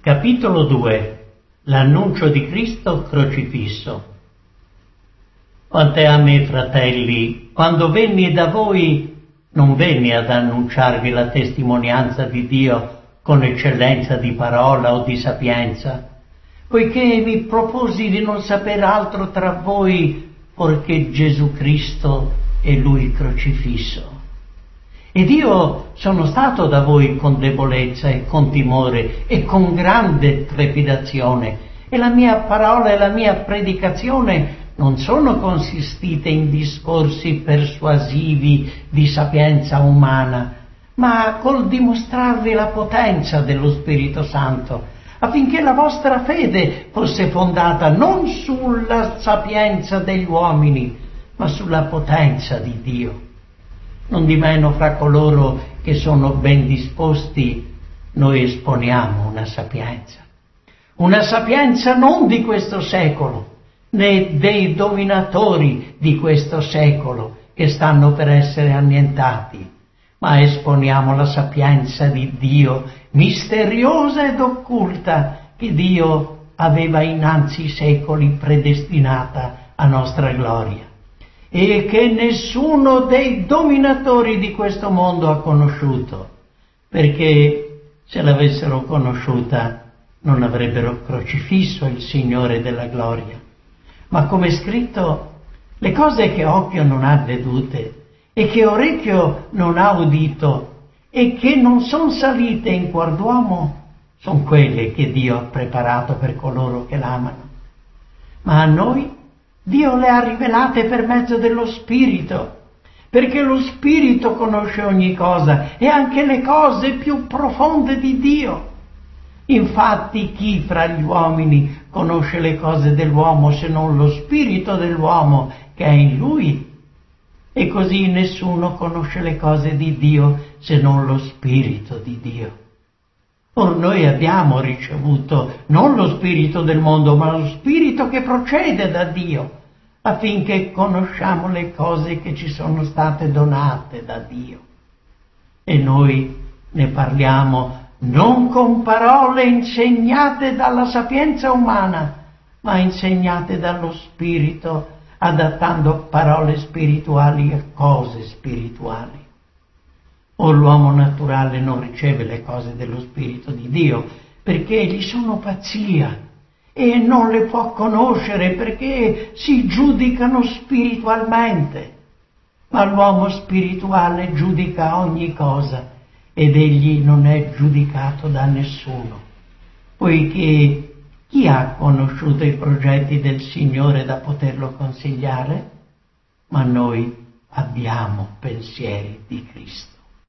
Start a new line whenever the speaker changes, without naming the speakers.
Capitolo 2. L'annuncio di Cristo crocifisso. Quante a me, fratelli, quando venni da voi, non venni ad annunciarvi la testimonianza di Dio con eccellenza di parola o di sapienza, poiché mi proposi di non saper altro tra voi poiché Gesù Cristo e Lui crocifisso. Ed io sono stato da voi con debolezza e con timore e con grande trepidazione, e la mia parola e la mia predicazione non sono consistite in discorsi persuasivi di sapienza umana, ma col dimostrarvi la potenza dello Spirito Santo, affinché la vostra fede fosse fondata non sulla sapienza degli uomini, ma sulla potenza di Dio. Nondimeno fra coloro che sono ben disposti noi esponiamo una sapienza non di questo secolo, né dei dominatori di questo secolo che stanno per essere annientati, ma esponiamo la sapienza di Dio, misteriosa ed occulta, che Dio aveva innanzi secoli predestinata a nostra gloria, e che nessuno dei dominatori di questo mondo ha conosciuto, perché se l'avessero conosciuta non avrebbero crocifisso il Signore della gloria. Ma come è scritto, le cose che occhio non ha vedute e che orecchio non ha udito e che non son salite in cuor d'uomo, son quelle che Dio ha preparato per coloro che l'amano. Ma a noi Dio le ha rivelate per mezzo dello Spirito, perché lo Spirito conosce ogni cosa e anche le cose più profonde di Dio. Infatti chi fra gli uomini conosce le cose dell'uomo se non lo spirito dell'uomo che è in lui? E così nessuno conosce le cose di Dio se non lo Spirito di Dio. Or noi abbiamo ricevuto non lo spirito del mondo, ma lo Spirito che procede da Dio, affinché conosciamo le cose che ci sono state donate da Dio. E noi ne parliamo non con parole insegnate dalla sapienza umana, ma insegnate dallo Spirito, adattando parole spirituali a cose spirituali. O l'uomo naturale non riceve le cose dello Spirito di Dio, perché gli sono pazzia, e non le può conoscere perché si giudicano spiritualmente. Ma l'uomo spirituale giudica ogni cosa, ed egli non è giudicato da nessuno, poiché chi ha conosciuto i progetti del Signore da poterlo consigliare? Ma noi abbiamo pensieri di Cristo.